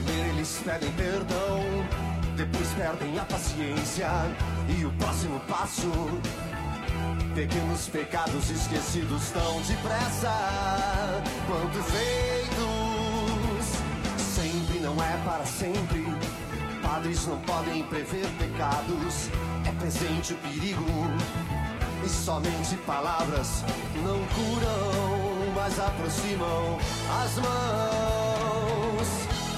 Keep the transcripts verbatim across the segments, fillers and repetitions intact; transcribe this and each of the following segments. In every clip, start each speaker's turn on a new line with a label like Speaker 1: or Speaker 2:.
Speaker 1: Primeiro eles pedem perdão, depois perdem a paciência. E o próximo passo, pequenos pecados esquecidos tão depressa quanto feitos. Sempre não é para sempre. Padres não podem prever pecados. É presente o perigo, e somente palavras não curam, mas aproximam as mãos.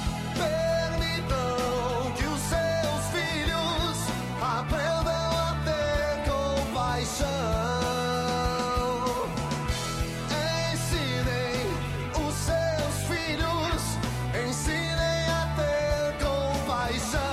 Speaker 1: Permitam que os seus filhos aprendam a ter compaixão. Ensinem os seus filhos, ensinem a ter compaixão.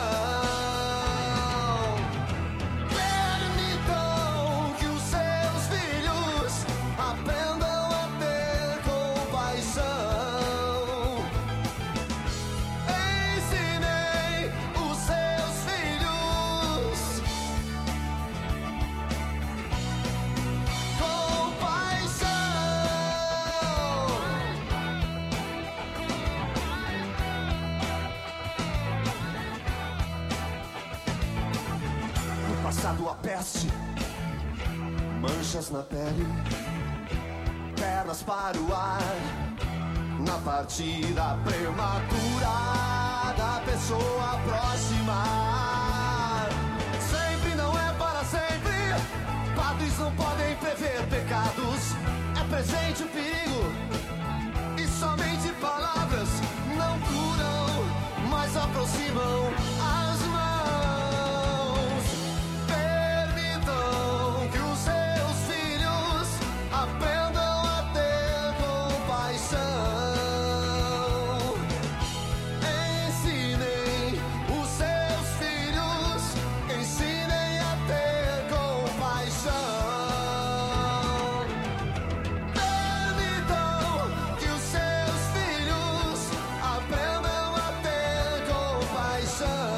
Speaker 1: A peste, manchas na pele, pernas para o ar, na partida prematura da pessoa próxima. Sempre não é para sempre. Padres não podem prever pecados. É presente o perigo, e somente palavras não curam, mas aproximam as mãos. Aprendam a ter compaixão. Ensinem os seus filhos, ensinem a ter compaixão. Permitam que os seus filhos aprendam a ter compaixão.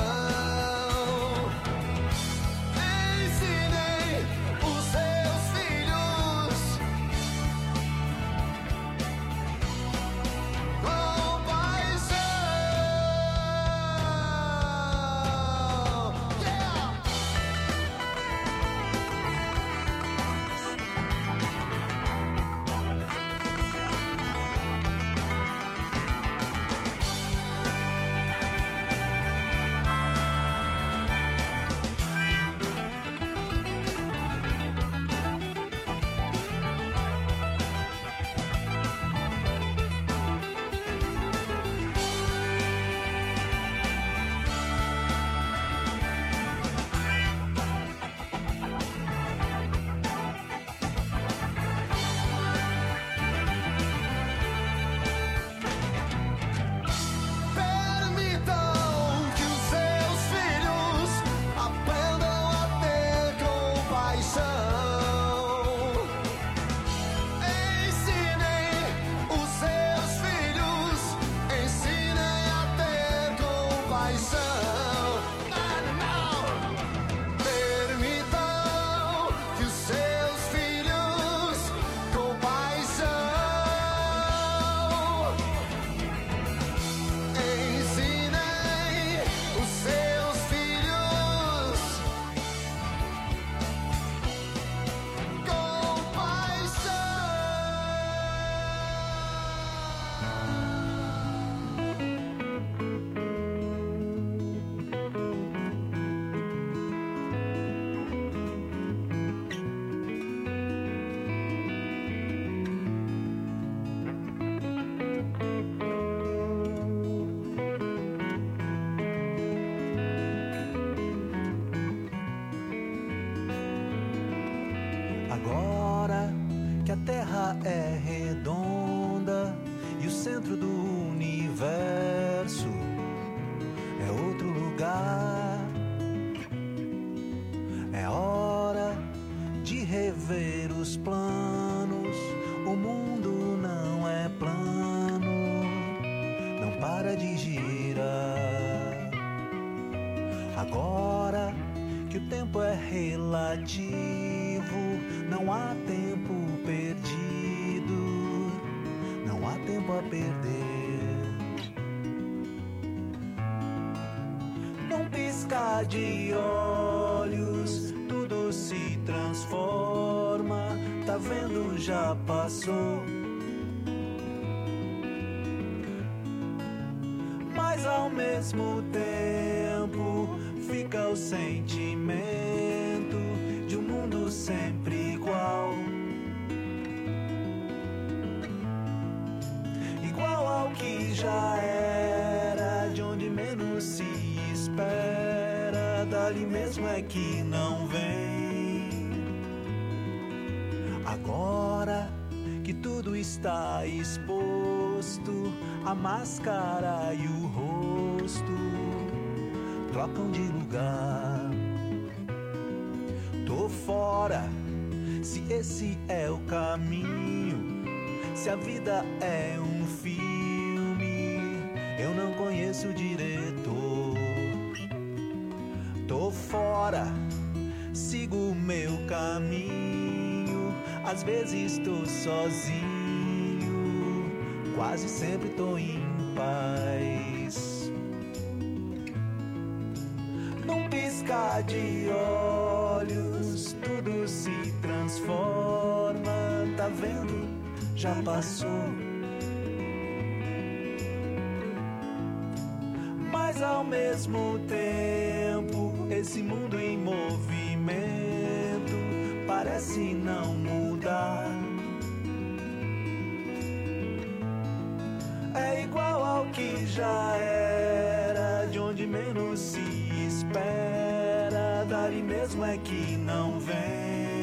Speaker 2: Agora que a Terra é redonda e o centro do universo é outro lugar, é hora de rever os planos. O mundo não é plano, não para de girar. Agora que o tempo é relativo, não há tempo perdido, não há tempo a perder. piscar de olhos, tudo se transforma. Tá vendo, já passou. Mas ao mesmo tempo fica o sentimento de um mundo sempre igual. Igual ao que já era, de onde menos se espera, dali mesmo é que não vem. Agora que tudo está exposto, a máscara e o rosto trocam de lugar. Tô fora, se esse é o caminho, se a vida é um filme, eu não conheço o diretor. Tô fora, sigo o meu caminho, às vezes tô sozinho, quase sempre tô em paz. Num piscar de olhos, tudo se transforma. Tá vendo? Já passou. Mas ao mesmo tempo, esse mundo em movimento parece não mudar. É igual ao que já era, de onde menos se espera, dali mesmo é que não vem.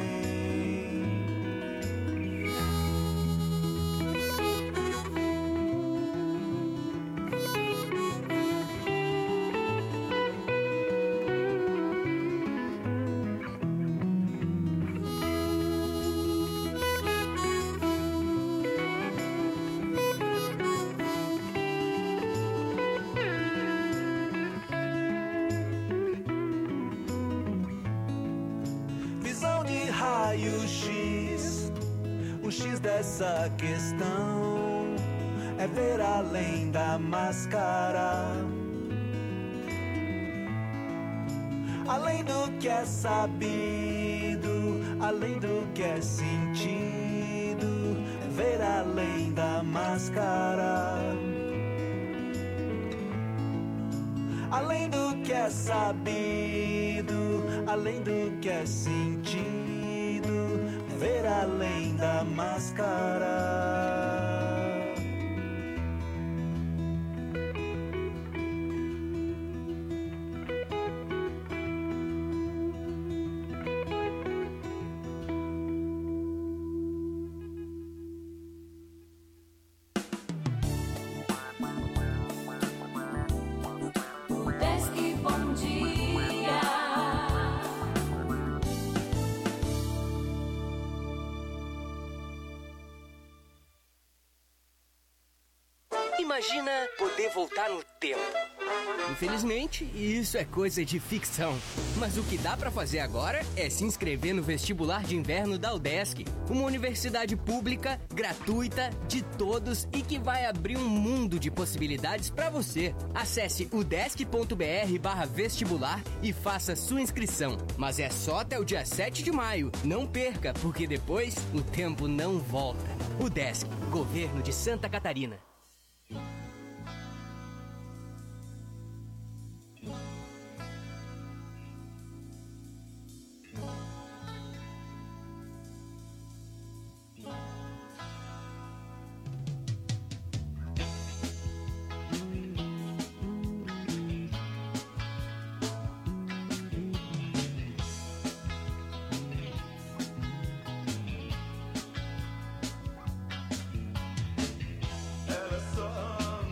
Speaker 2: Raio-X, o X dessa questão é ver além da máscara, além do que é sabido, além do que é sentido, ver além da máscara, além do que é sabido, além do que é sentido, ver além da máscara.
Speaker 3: Imagina poder voltar no tempo. Infelizmente, isso é coisa de ficção. Mas o que dá pra fazer agora é se inscrever no vestibular de inverno da UDESC, uma universidade pública, gratuita, de todos e que vai abrir um mundo de possibilidades pra você. Acesse udesc.br barra vestibular e faça sua inscrição. Mas é só até o dia sete de maio. Não perca, porque depois o tempo não volta. UDESC, Governo de Santa Catarina.
Speaker 1: Ela é só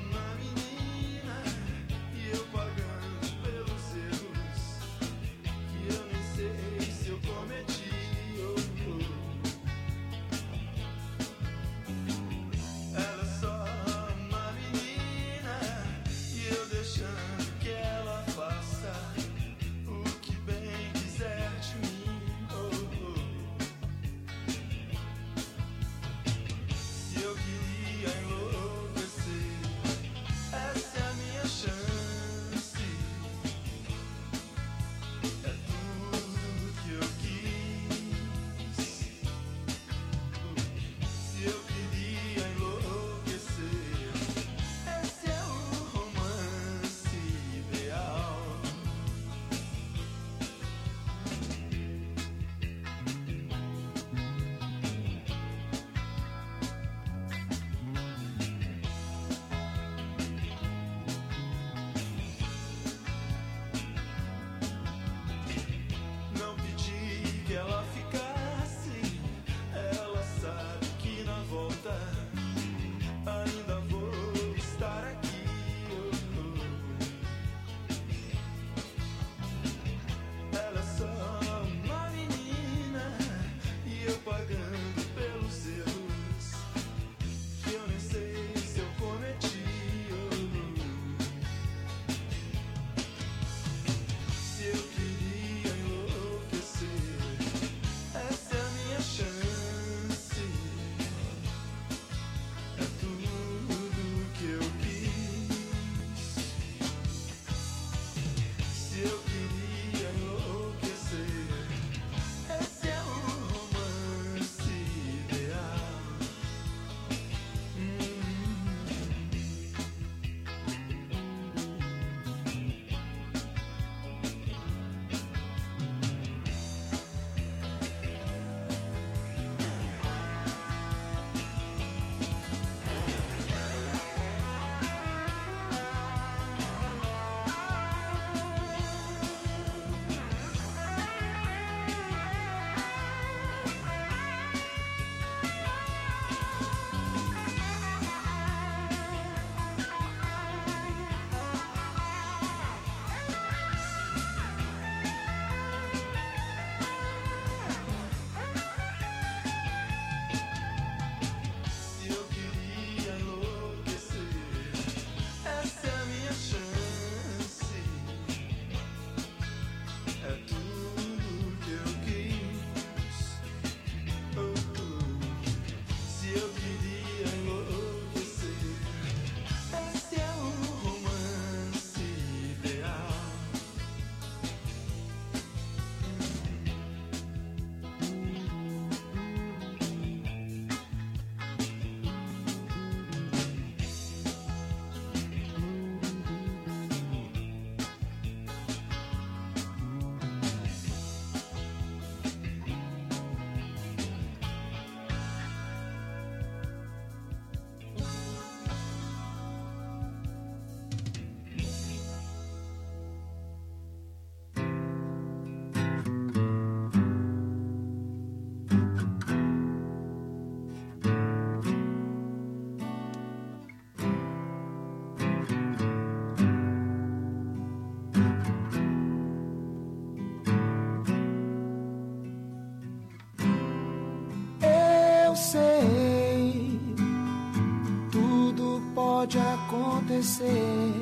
Speaker 4: acontecer.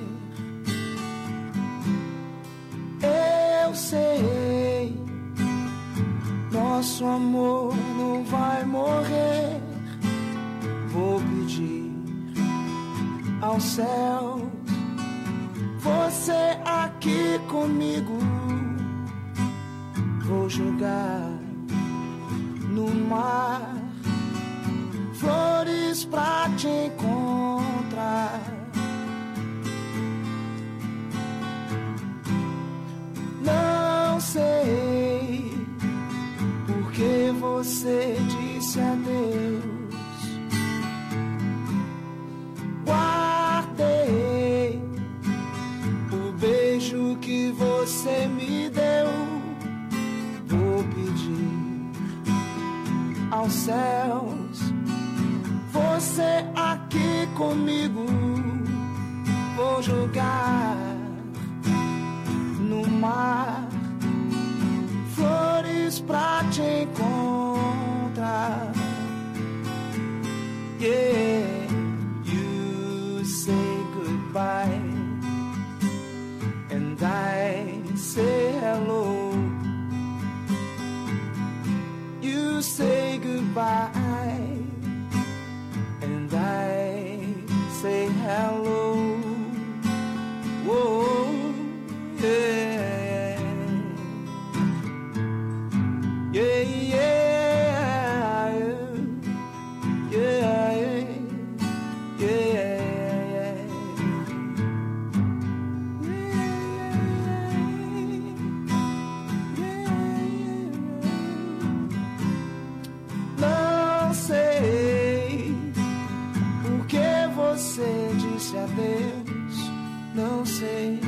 Speaker 4: Eu sei, nosso amor não vai morrer. Vou pedir ao céu, você aqui comigo. Vou jogar no mar flores pra te encontrar. Não sei porque você disse adeus. Guardei o beijo que você me deu. Vou pedir aos céus, você aqui comigo. Vou jogar no mar flores pra te encontrar. Yeah, you say goodbye and I say hello. You say goodbye and I say hello. Whoa, yeah, yeah, yeah, yeah, yeah, yeah. Não sei porque você disse adeus. Não sei.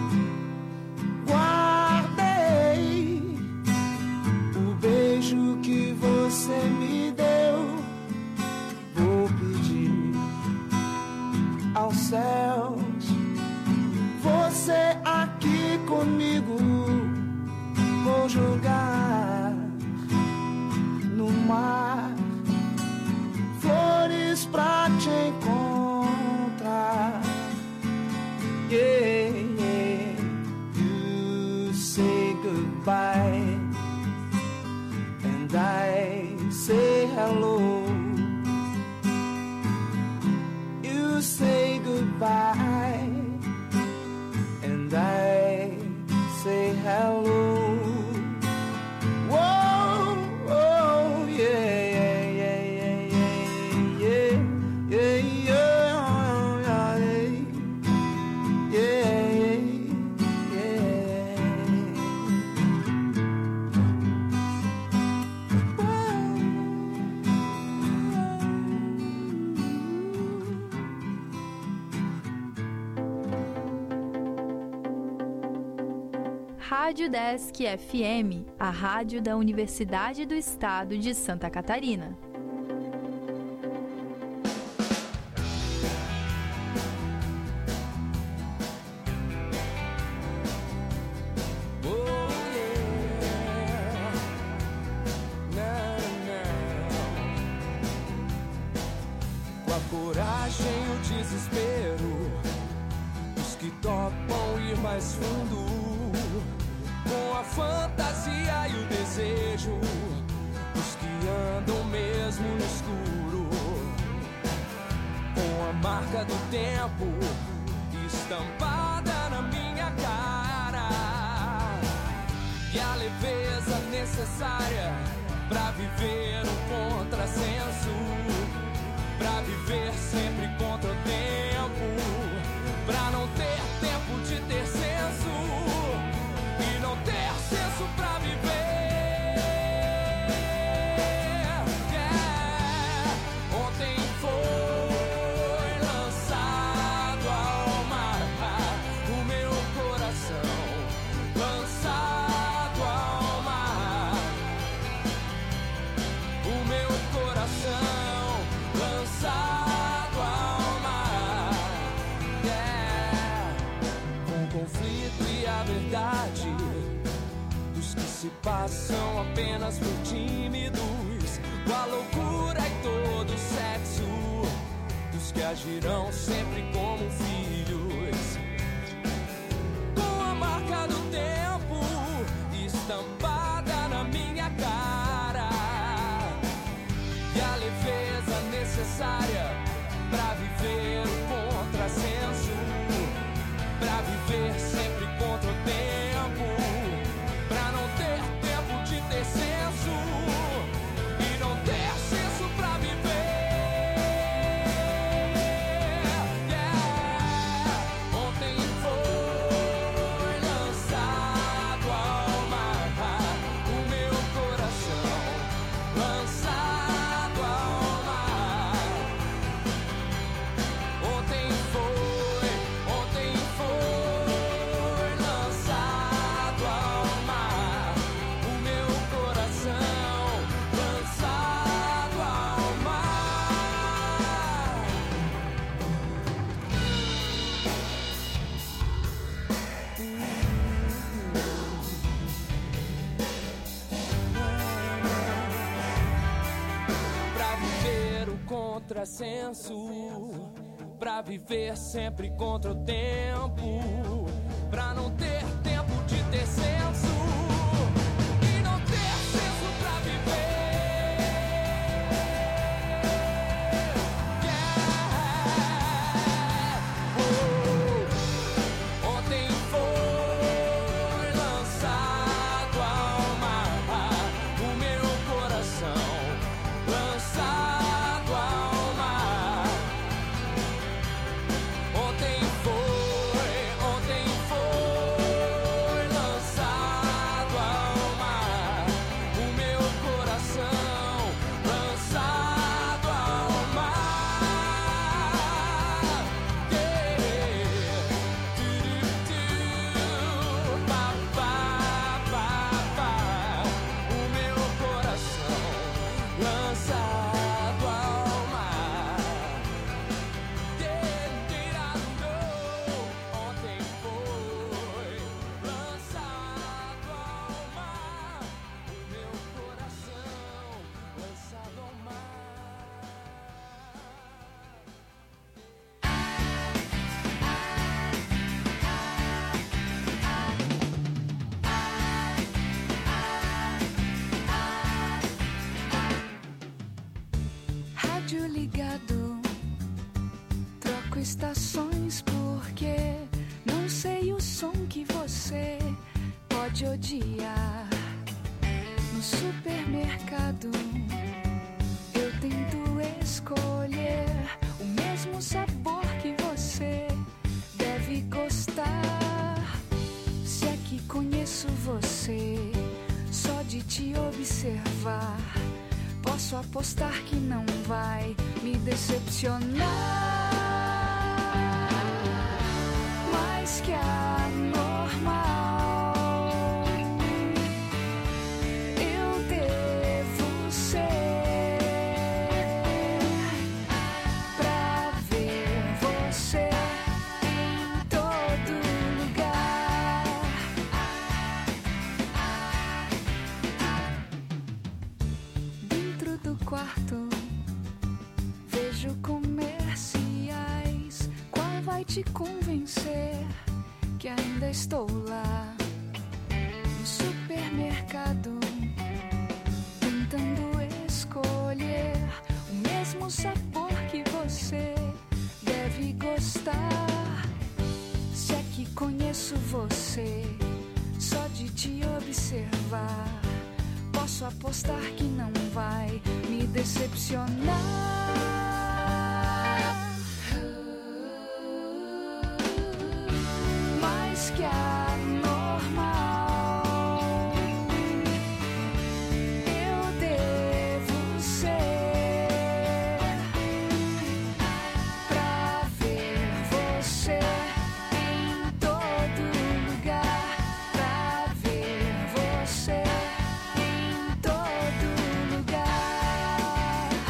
Speaker 4: Guardei o beijo que você me deu. Vou pedir aos céus, você aqui comigo. Vou jogar no mar flores pra te encontrar. Yeah, yeah. You say goodbye and I say hello. You say goodbye and I say hello. Whoa, oh, yeah, yeah, yeah, yeah, yeah, yeah, yeah.
Speaker 5: Rádio Desk F M, a rádio da Universidade do Estado de Santa Catarina.
Speaker 6: Com a coragem e o desespero, os que topam ir mais fundo, com a fantasia e o desejo, os que andam mesmo no escuro, com a marca do tempo estampada na minha cara, e a leveza necessária pra viver um contrassenso, pra viver sempre contra o tempo, pra não ter tempo de ter senso e não ter senso pra viver. Yeah. Ontem foi lançado ao mar o meu coração, lançado ao mar o meu coração, lançado ao mar. Yeah. Com o conflito e a verdade dos que se passam apenas por tímidos, com a loucura e todo o sexo dos filhos que agirão sempre como filhos, com a marca do tempo estampada na minha cara e a leveza necessária pra viver o contrassenso, pra viver sempre contra o tempo, pra não ter tempo de ter senso e não ter senso pra viver. Yeah. Ontem foi lançado ao mar o meu coração, lançado ao mar. Ontem foi, ontem foi lançado ao mar o meu coração, lançado ao mar. Pra viver o contrassenso, pra viver sempre contra o tempo, pra não ter tempo de ter senso e não ter senso pra viver. Yeah. Oh. Ontem foi lançado ao mar o meu coração, lançado ao mar. Ontem foi, ontem foi lançado ao mar o meu coração, lançado ao mar. Yeah. Tu-du-du, pá, pá, pá, pá. O meu coração, lançado ao mar. Ontem foi lançado ao mar o meu coração, lançado ao mar.
Speaker 7: Rádio ligado, troco estações porque não sei o som que você pode odiar. No supermercado eu tento escolher o mesmo sabor que você deve gostar. Se é que conheço você só de te observar, posso apostar que não vai me decepcionar. Mais que a normal, eu devo ser pra ver você em todo lugar. Dentro do quarto vejo comerciais. Qual vai te convencer que ainda estou lá? No supermercado, tentando escolher o mesmo sabor que você deve gostar. Se é que conheço você só de te observar, posso apostar que não vai me decepcionar. Mais que a normal, eu devo ser pra ver você em todo lugar, pra ver você em todo lugar.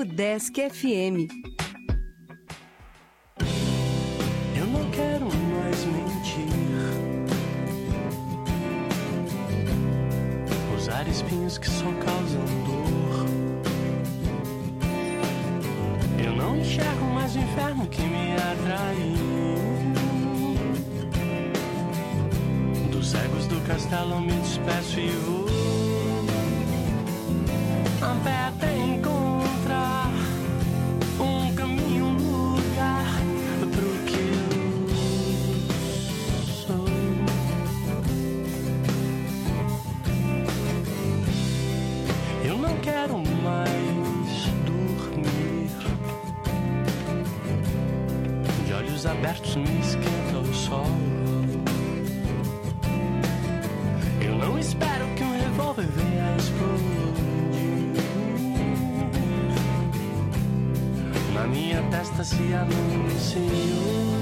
Speaker 8: Udesc F M.
Speaker 9: Eu não quero mais mentir, usar espinhos que só causam dor. Eu não enxergo mais o inferno que me atraiu. Dos egos do castelo me despeço e vou a pé até encontrar um caminho, um lugar pro que eu sou. Eu não quero mais dormir, de olhos abertos me esquenta o sol. Eu não espero que um revólver venha explodir na minha testa, se anunciou.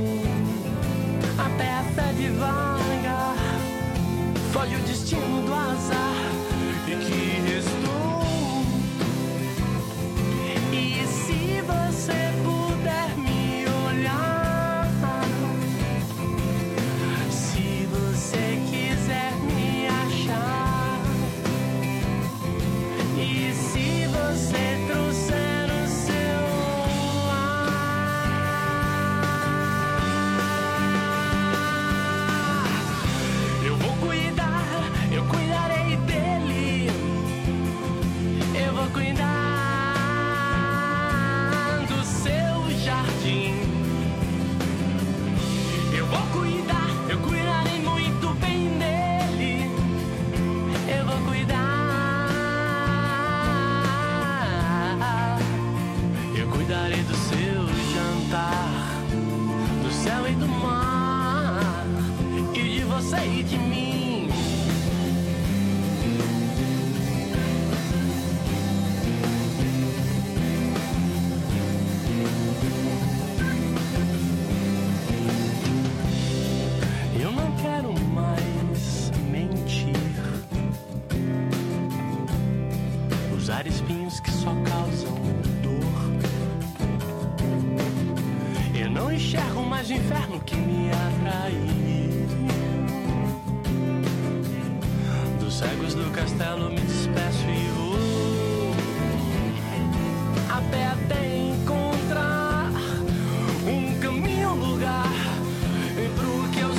Speaker 9: Até a fé devagar foge o destino do azar e que restou. E se você puder me olhar, se você quiser me achar, e se você trouxer o seu ar, eu vou cuidar, eu cuidarei dele, eu vou cuidar do seu jardim, eu vou cuidar, eu cuidarei muito bem dele, eu vou cuidar, eu cuidarei do seu jantar, do céu e do mar, e de você e de mim. Eu não quero mais mentir, usar espinhos que só causam dor. Eu não enxergo mais o inferno que me atraiu. Dos cegos do castelo me despeço e vou a pé até encontrar um caminho, um lugar pro que eu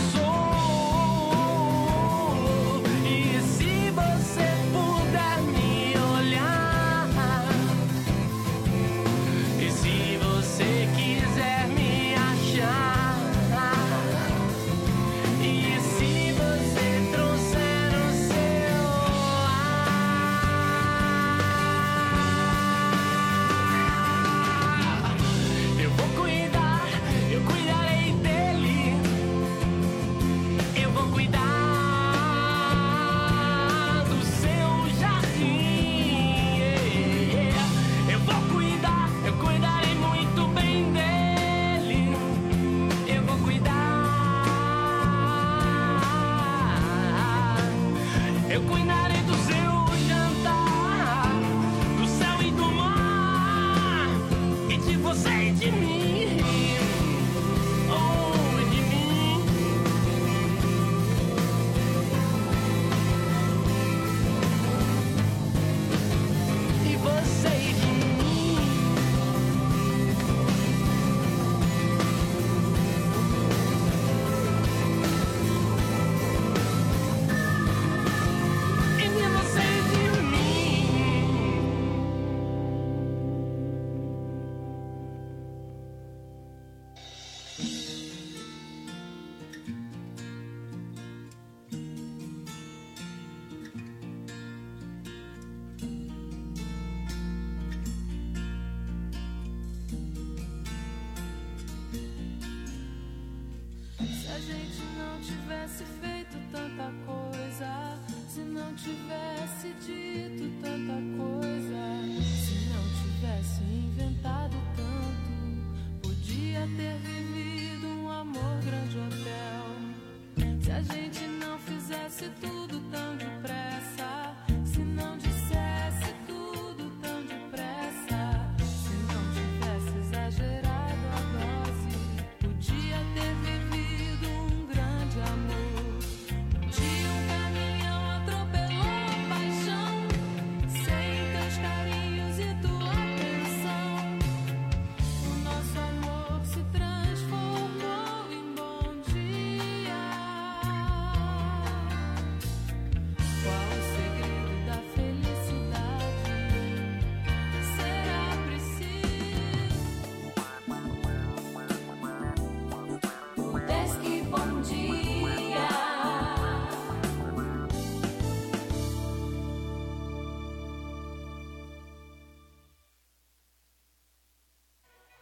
Speaker 9: sou. E se você puder me olhar, e se você quiser me achar, e se você trouxer o seu ar, eu vou cuidar, eu cuidarei dele, eu vou cuidar do seu jardim, eu vou cuidar, eu cuidarei muito bem dele, eu vou cuidar, eu cuidarei do seu jantar, do céu e do mar, e de você e de mim, oh, de mim. E você e de mim. E de você e de mim.
Speaker 10: Se a gente não tivesse feito tanta coisa, se não tivesse dito tanta coisa, se não tivesse inventado tanto, podia ter vivido um amor grande hotel. Se a gente não fizesse tudo tão depressa, se não dissesse tudo tão depressa,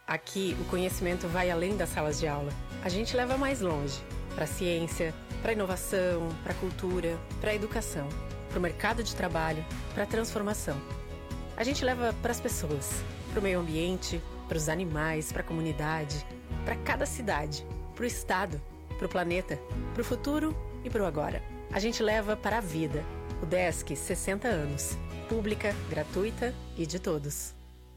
Speaker 8: Aqui, o conhecimento vai além das salas de aula. A gente leva mais longe, para a ciência, para a inovação, para a cultura, para a educação, para o mercado de trabalho, para a transformação. A gente leva para as pessoas, para o meio ambiente, para os animais, para a comunidade, para cada cidade, para o estado, para o planeta, para o futuro e para o agora. A gente leva para a vida. O Desk, sessenta anos. Pública, gratuita e de todos.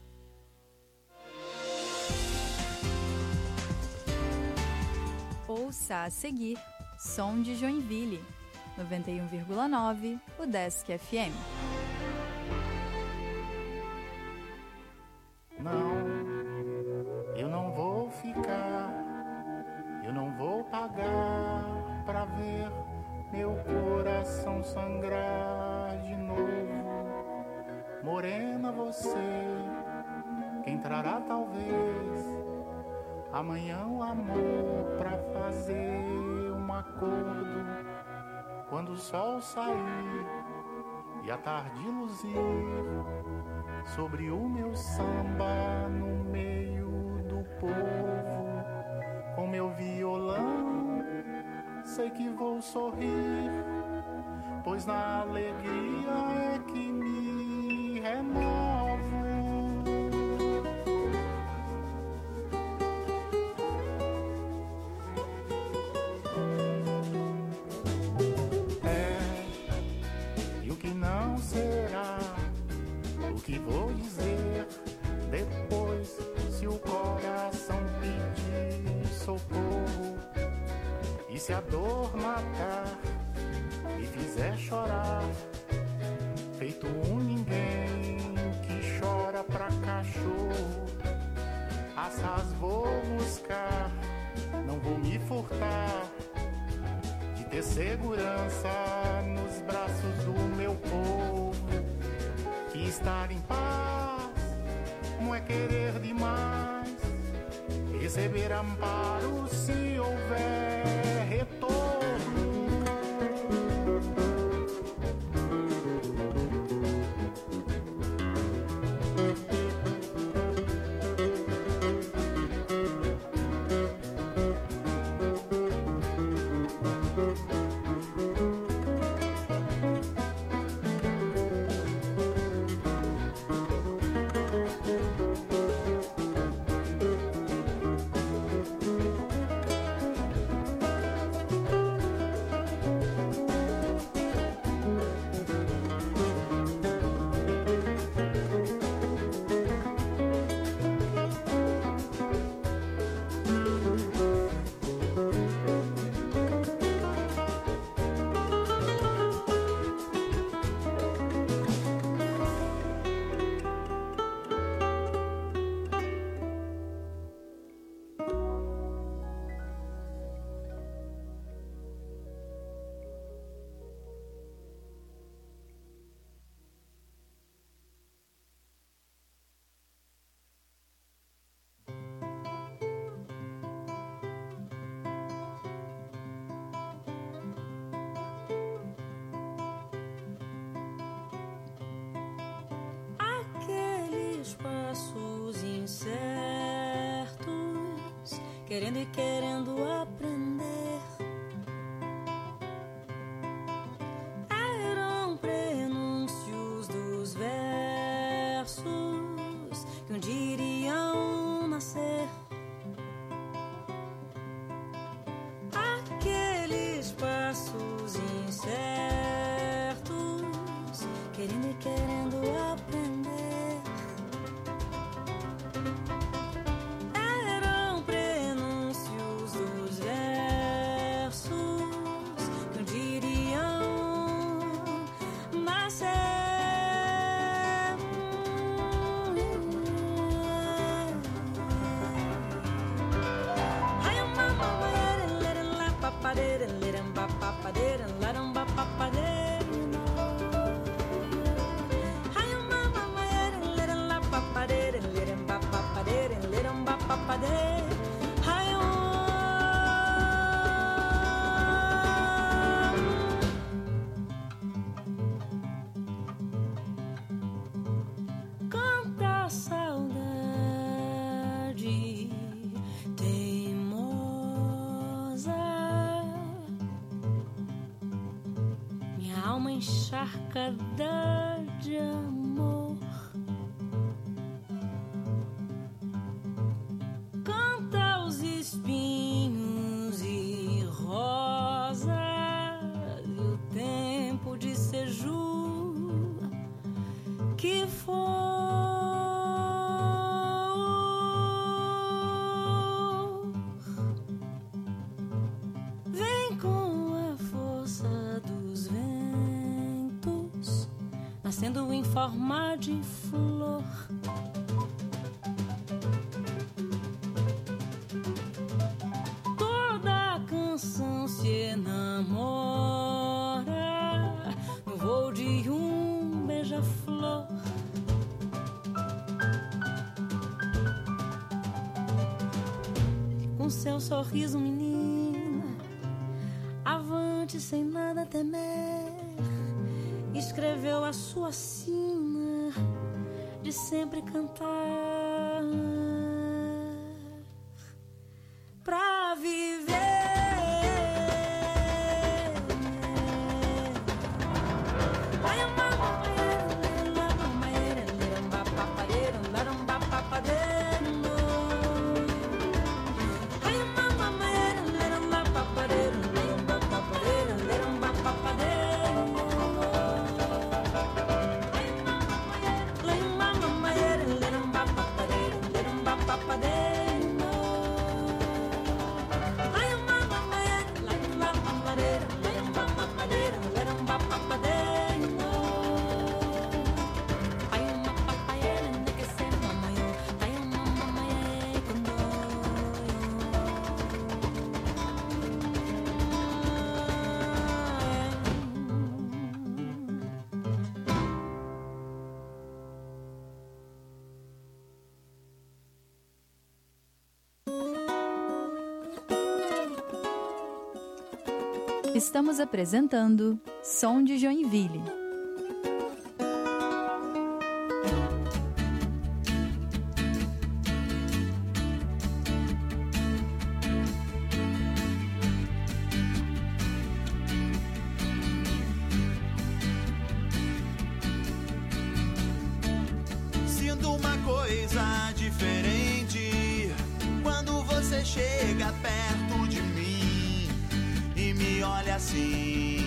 Speaker 5: Ouça a seguir Som de Joinville, noventa e um vírgula nove, o Desk F M.
Speaker 11: Não, eu não vou ficar, eu não vou pagar pra ver meu coração sangrar de novo. Morena, você, quem trará talvez amanhã o amor pra fazer um acordo. Quando o sol sair e a tarde luzir sobre o meu samba no meio do povo, com meu violão sei que vou sorrir, pois na alegria é que me renovo. Será o que vou dizer depois, se o coração pedir socorro e se a dor matar me fizer chorar, feito um ninguém que chora pra cachorro. Assaz vou buscar, não vou me furtar de ter segurança nos braços do meu povo. Que estar em paz não é querer demais, receber amparo se houver retorno.
Speaker 10: Passos incertos, querendo e querendo aprender. Eram prenúncios dos versos que um dia iriam nascer. Aqueles passos incertos, querendo e querendo aprender. alma encharcada de amor. Canta os espinhos e rosas e o tempo de seju que for. Vem com a força dos ventos, nascendo em forma de flor. Toda canção se enamora no voo de um beija-flor. Com seu sorriso, menina, avante sem nada temer, escreveu a sua sina de sempre cantar pra viver.
Speaker 5: Estamos apresentando Som de Joinville.
Speaker 2: Sinto uma coisa diferente quando você chega perto de mim e me olha assim,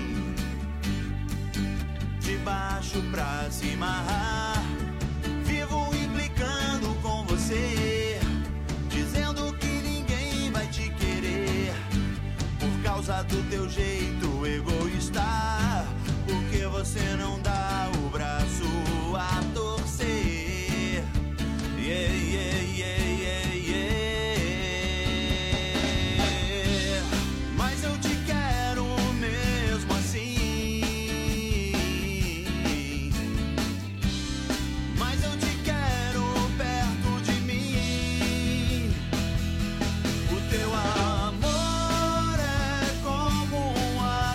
Speaker 2: de baixo pra cima. Vivo implicando com você, dizendo que ninguém vai te querer por causa do teu jeito egoísta, porque você não dá o braço a torcer. Yeah, yeah, yeah, yeah, yeah. Mas eu te quero mesmo assim. Mas eu te quero perto de mim. O teu amor é como um ar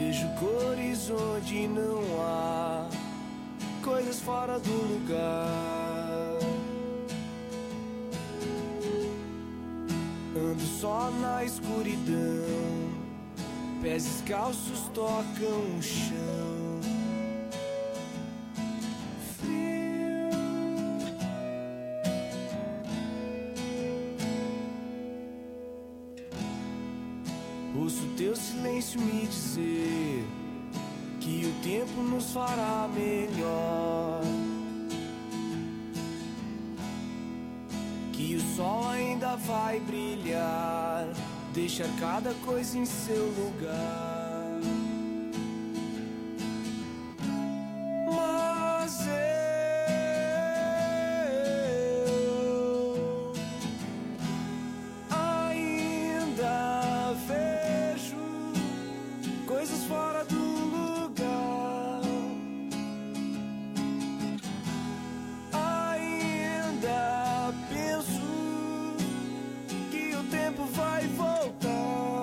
Speaker 4: Vejo cores onde não há, coisas fora do lugar. Ando só na escuridão, pés descalços tocam o chão. Frio. Ouço teu silêncio me dizer que o tempo nos fará melhor, que o sol ainda vai brilhar, deixar cada coisa em seu lugar. Mas eu ainda vejo coisas fora do lugar. Ainda penso que o tempo vai voltar.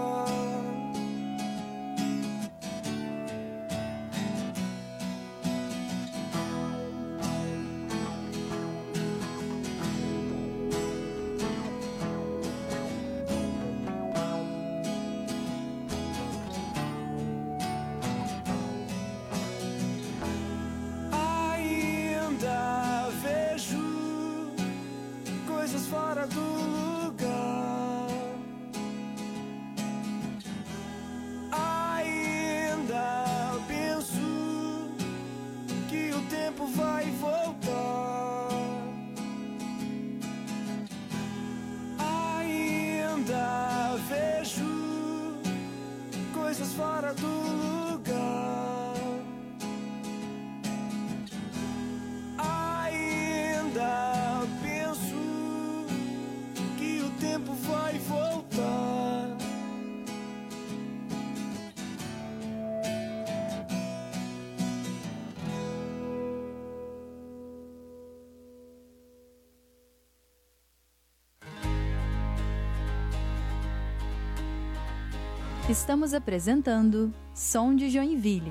Speaker 4: Ainda vejo coisas fora do lugar. Ainda penso que o tempo vai voltar. Ainda vejo coisas fora do lugar. Ainda penso que o tempo vai voltar.
Speaker 5: Estamos apresentando Som de Joinville.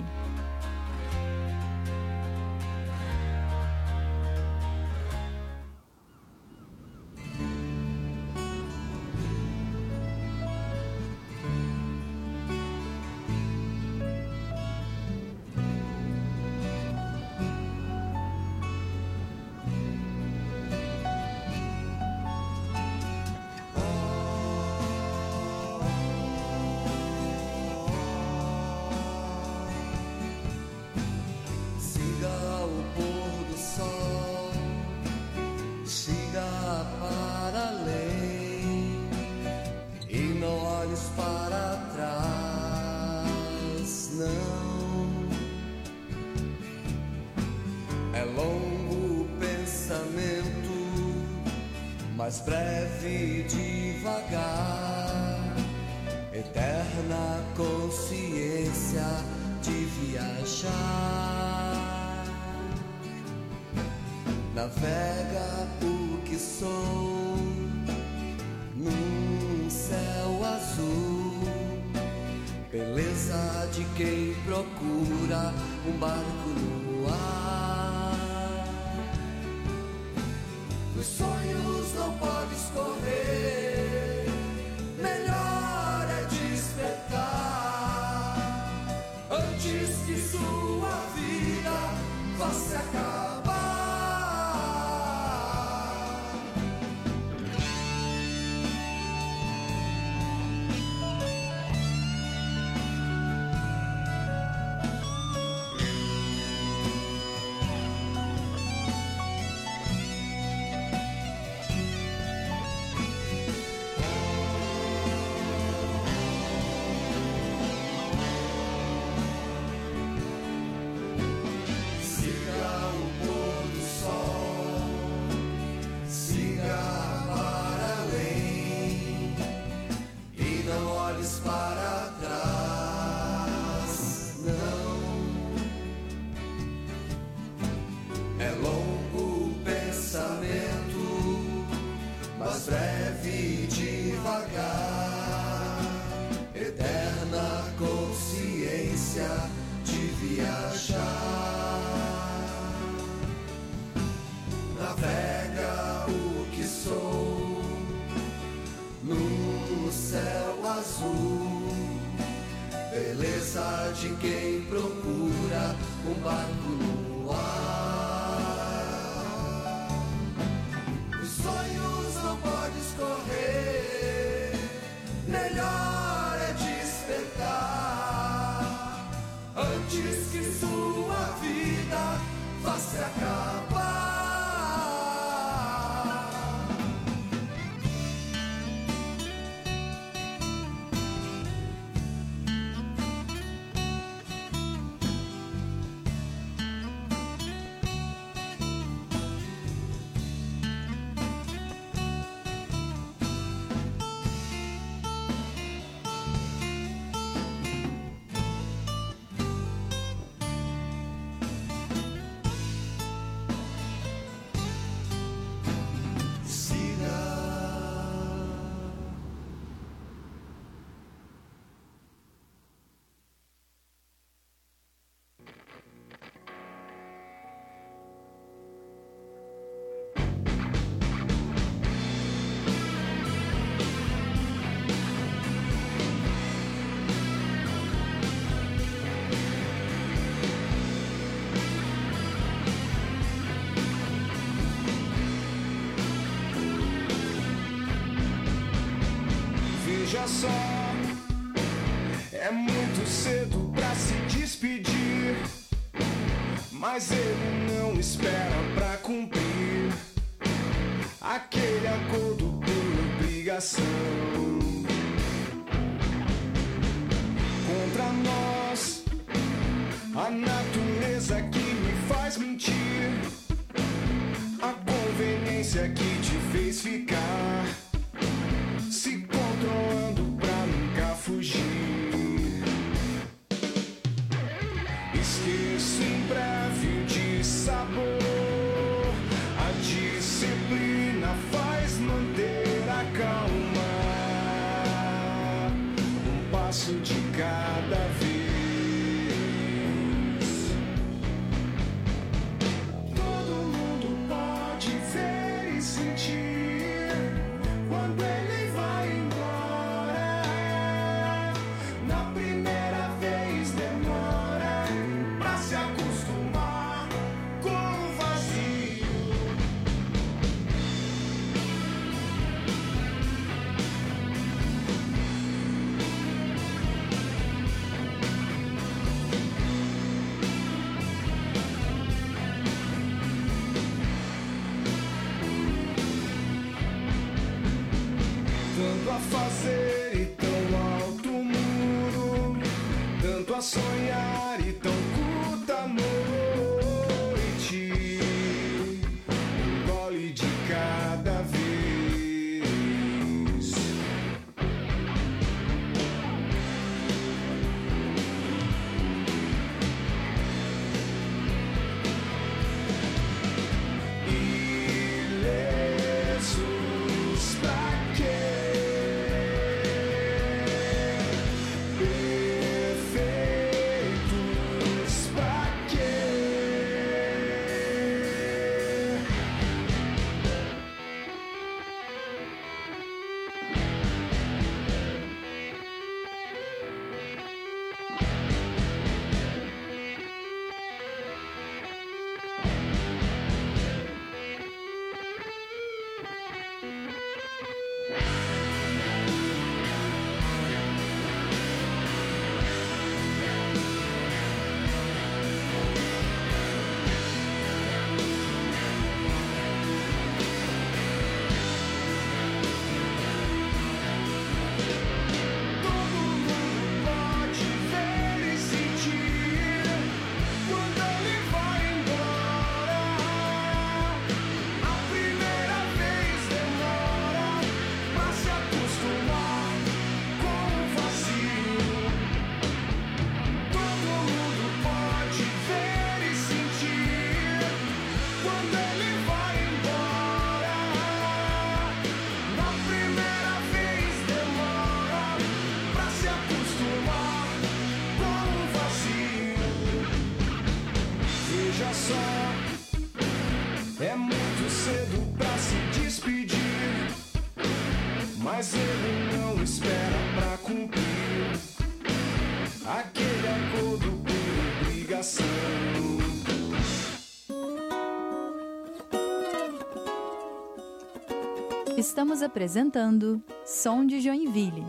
Speaker 1: Siga o pôr do sol, siga para além e não olhes para trás, não. É longo o pensamento, mas breve e devagar, eterna consciência de viajar. Navega o que sou num céu azul, beleza de quem procura um barco no ar. Dos sonhos não podes correr, melhor é despertar antes que sua vida vá se acabar. Siga o ânsia de viajar. Navega o que sou no céu azul, beleza de quem procura um barco no ar. Os sonhos não podes correr, melhor é despertar antes que sua vida vá se acabar.
Speaker 4: Veja só, é muito cedo pra se despedir, mas ele não espera pra cumprir aquele acordo por obrigação. Contra nós, a natureza que me faz mentir, a conveniência que te fez ficar se controlando pra nunca fugir. Esqueço em breve de sabor, a disciplina faz manter a calma, um passo de cada vez. Todo mundo pode ver e sentir quando ele vai embora. Na primeira vez demora pra se acostumar com o vazio. Tanto a fazer e tão alto muro, tanto a sonhar e tão curta a noite, um gole de cada vez. Ilesos pra quê? Perfeitos aquele acordo por obrigação.
Speaker 5: Estamos apresentando Som de Joinville.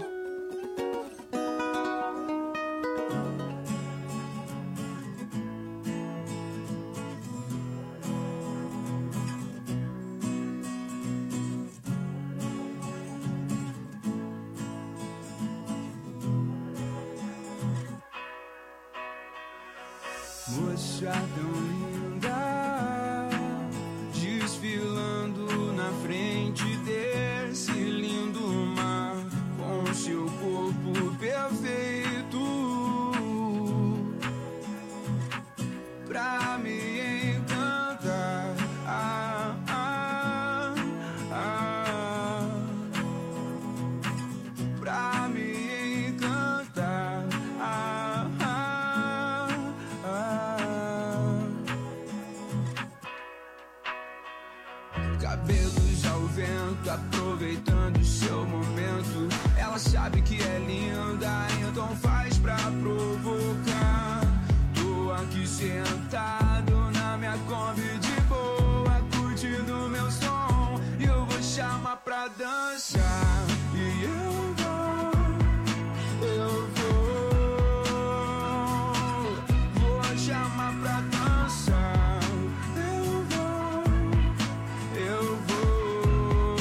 Speaker 4: Moça tão linda, desfilando na frente desse lindo mar, com seu corpo perfeito, pra me encantar. Ah, ah, ah, pra me encantar. Ah, ah, ah. Cabelos ao vento, aproveitando o seu momento. Ela sabe que é linda, então faz pra provocar. Tô aqui sentado na minha Kombi de boa, curtindo meu som, e eu vou chamar pra dançar. E eu vou, eu vou, vou chamar pra dançar. Eu vou, eu vou.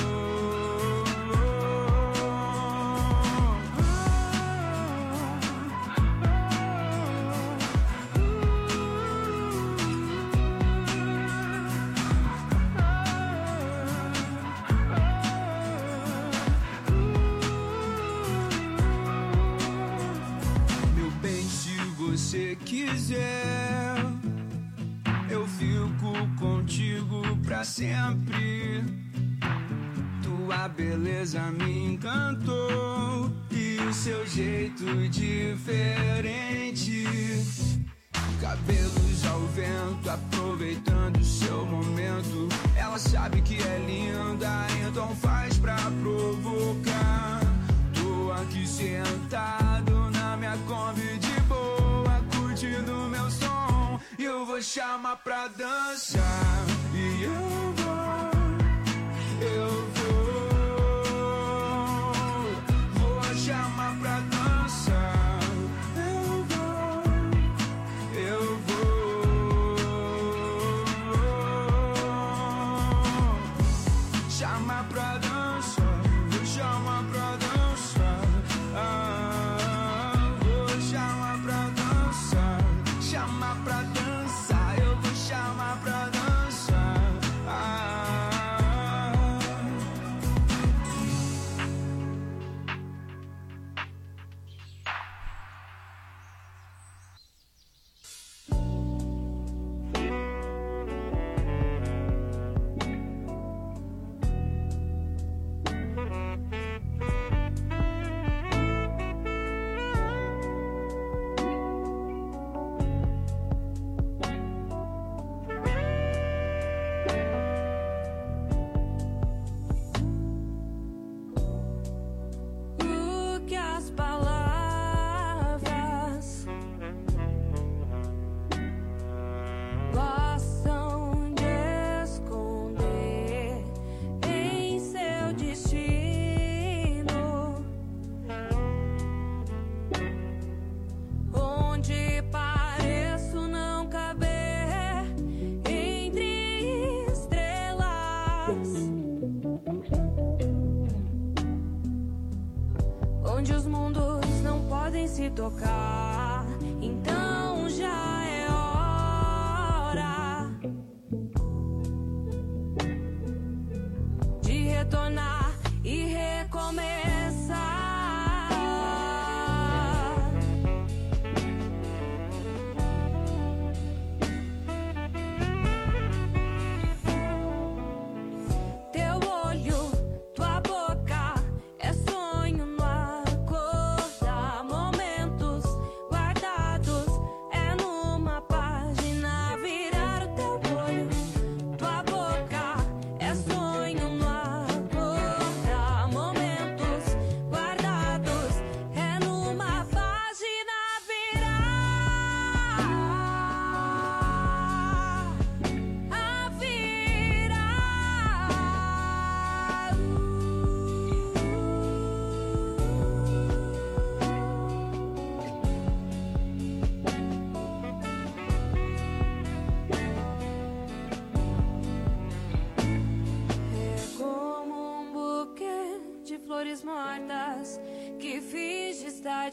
Speaker 4: Meu bem, se você quiser, eu fico contigo pra sempre. Tua beleza me encantou e o seu jeito diferente. Cabelos ao vento, aproveitando o seu momento. Ela sabe que é linda, então faz pra provocar. Tô aqui sentado na minha Kombi de boa, curtindo meu som, e eu vou chamar pra dançar. E eu vou, eu vou, vou chamar pra dançar. Eu vou, eu vou chamar pra dançar, vou chamar pra dançar. Ah, vou chamar pra dançar, chamar pra dançar, eu vou chamar pra dançar. Ah.
Speaker 10: O que as palavras gostam de esconder em seu destino, onde pareço não caber entre estrelas, onde os mundos não podem se tocar. Então já é hora de retornar e recomeçar. Teu olho, tua boca, é sonho no acordar, momentos guardados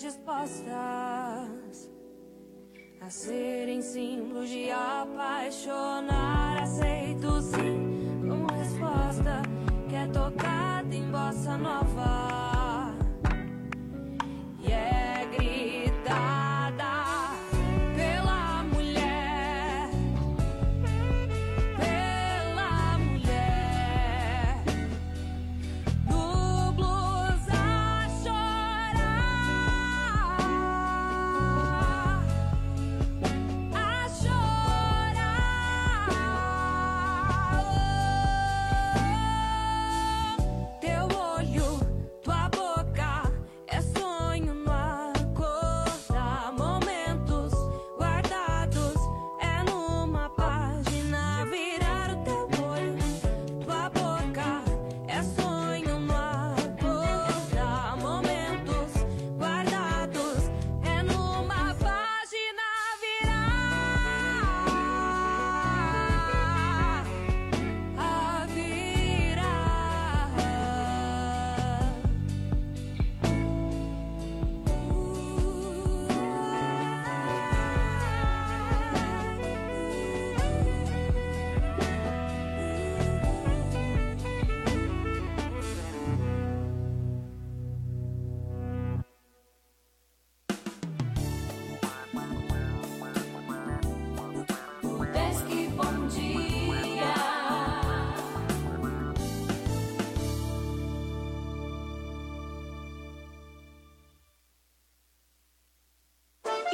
Speaker 12: dispostas a serem símbolos de apaixonar. Aceito sim como resposta que é tocada em bossa nova.